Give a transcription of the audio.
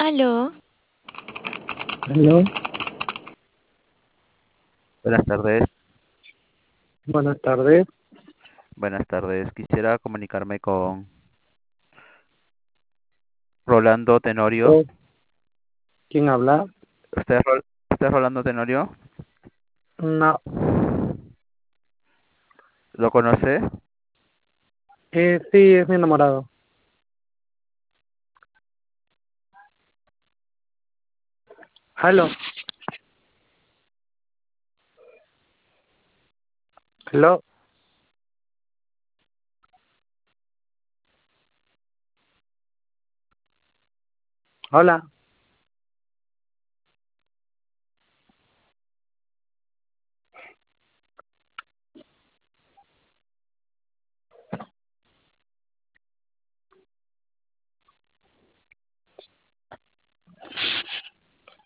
Aló, Aló, Buenas tardes, buenas tardes. buenas tardes. Quisiera comunicarme con Rolando Tenorio. Oh, ¿quién habla? ¿Usted es Rolando Tenorio? No, ¿Lo conoce? sí, es mi enamorado. Aló, aló, hola.